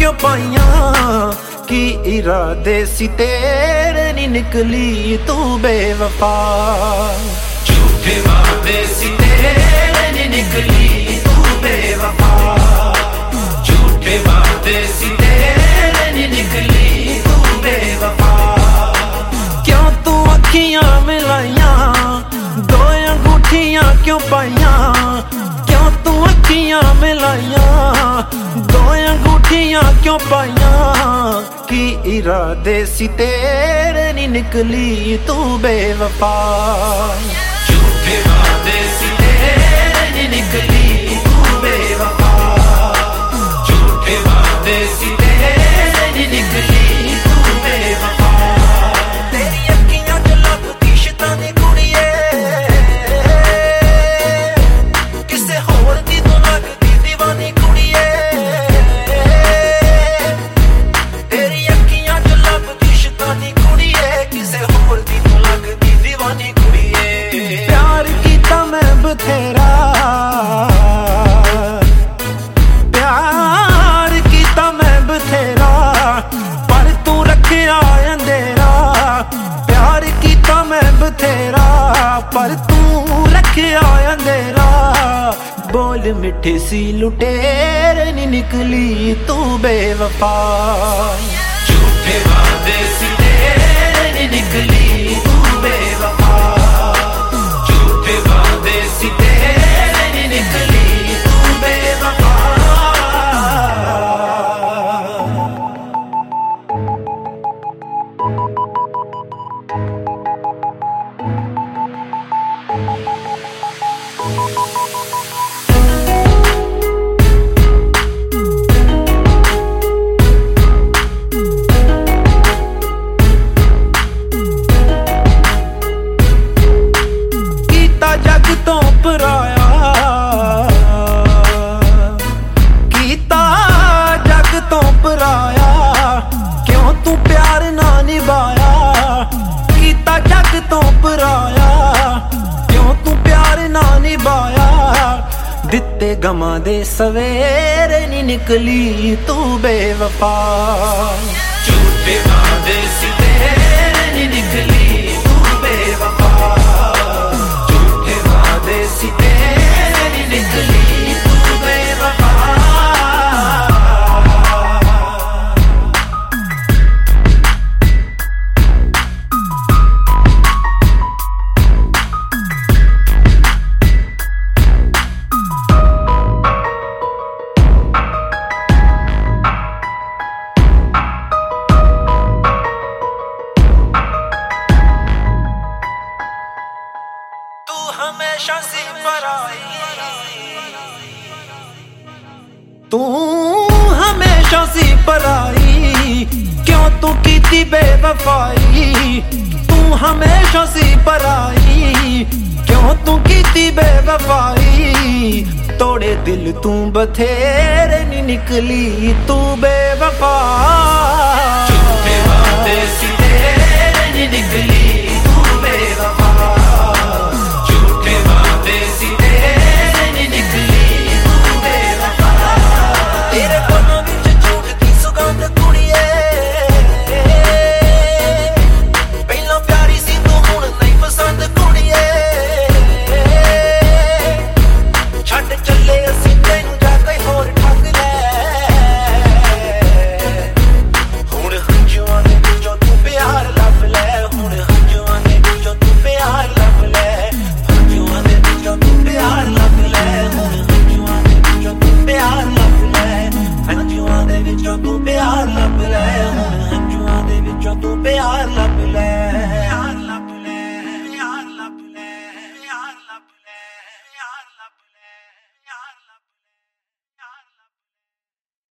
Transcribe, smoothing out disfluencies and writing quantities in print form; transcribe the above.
क्यों पाइयां की इरादे सी तेरे नी निकली तू बेवफा। झूठे वादे सी तेरे नी निकली तू बेवफा। झूठे वादे सी तेरे नी निकली तू बेवफा। क्यों तू अखियां मिलाइयां दो अंगूठियां क्यों पाइयां। क्यों तू अखियां मिलाइयां दो अंगूठियां क्यों पाइयां की इरादे सी तेरे नी निकली तू बेवफा। झूठे वादे सी तेरे नी निकली तू बेवफा। झूठे वादे सी तेरे नी निकली तू बेवफा। तेरी अखियां च लभदी शैतानी कुड़िए किसे होर दी तू लगदी दीवानी कुड़िए। तेरी अखियां च लभदी शैतानी कुड़िए किसे होर दी तू लगदी दीवानी कुड़िए। प्यार कीता मैं बथेरा प्यार कीता मैं बथेरा पर तू रखिया अंधेरा। प्यार कीता मैं बथेरा पर तू रखिया अंधेरा। बोल मिठे सी लुटेरे नी निकली तू बेवफा। झूठे वादे सी तेरे नी निकली तू बेवफा। झूठे वादे सी तेरे नी निकली तू बेवफा। जग तो पराया कीता जग तो पराया क्यों तू प्यार ना निभाया। कीता जग तो पराया क्यों तू प्यार ना निभाया। दिते गमां दे सवेरे नी निकली तू बेवफा। झूठे वादे सी तेरे नी निकली तू बेवफा। सी तेरे नी निकली तू बेवफा। हमेशा सी पराई तू हमेशा सी पराई क्यों तू कीती बेवफाई। तू हमेशा सी पराई क्यों तू कीती बेवफाई। तोड़े दिल तू बथेरे नी निकली तू बेवफा।